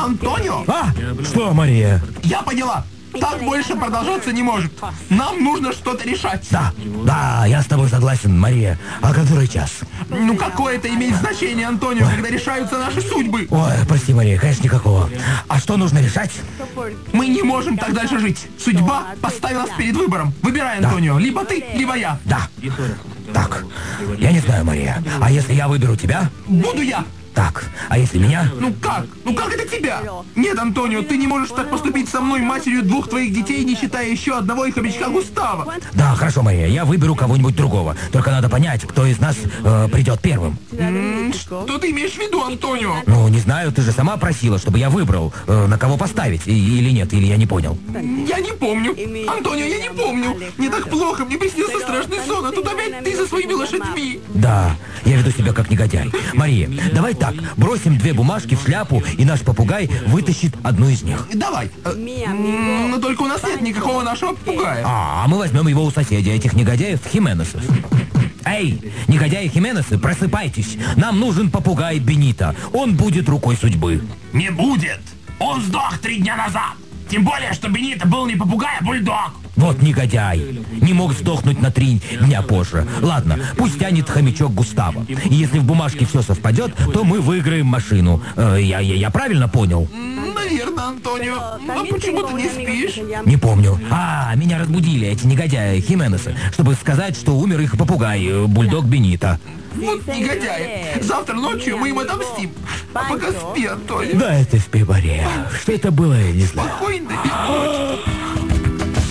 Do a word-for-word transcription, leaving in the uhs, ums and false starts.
Антонио! А, что, Мария? Я поняла. Так больше продолжаться не может. Нам нужно что-то решать. Да, да, я с тобой согласен, Мария. А который час? Ну какое это имеет значение, Антонио, Ой. когда решаются наши судьбы? Ой, прости, Мария, конечно, никакого. А что нужно решать? Мы не можем так дальше жить. Судьба поставила нас перед выбором. Выбирай, Антонио, да. либо ты, либо я. Да. Так, я не знаю, Мария. А если я выберу тебя? Буду я. Так, а если меня? Ну как? Ну как это тебя? Нет, Антонио, ты не можешь так поступить со мной, матерью двух твоих детей, не считая еще одного их хомячка Густава. Да, хорошо, Мария, я выберу кого-нибудь другого. Только надо понять, кто из нас э, придет первым. М-м, что ты имеешь в виду, Антонио? Ну, не знаю, ты же сама просила, чтобы я выбрал, э, на кого поставить, и, или нет, или я не понял. Я не помню. Антонио, я не помню. Мне так плохо, мне приснился страшный сон, а тут опять ты со своими лошадьми. Да, я веду себя как негодяй. Мария, давай так, бросим две бумажки в шляпу, и наш попугай вытащит одну из них. Давай. Но только у нас нет никакого нашего попугая. А, мы возьмем его у соседей, этих негодяев Хименесов. Эй, негодяи Хименесы, просыпайтесь. Нам нужен попугай Бенита. Он будет рукой судьбы. Не будет. Он сдох три дня назад. Тем более, что Бенита был не попугай, а бульдог. Вот негодяй. Не мог сдохнуть на три дня позже. Ладно, пусть тянет хомячок Густава. И если в бумажке все совпадет, то мы выиграем машину. Э, я, я, я правильно понял? Наверное, Антонио. А почему ты не спишь? Не помню. А, меня разбудили эти негодяи Хименесы, чтобы сказать, что умер их попугай, бульдог Бенита. Вот негодяи. Завтра ночью мы им отомстим. А пока спи, Антонио. Да, это спи, Мария. Что это было, я не знаю. Спокойной ночи.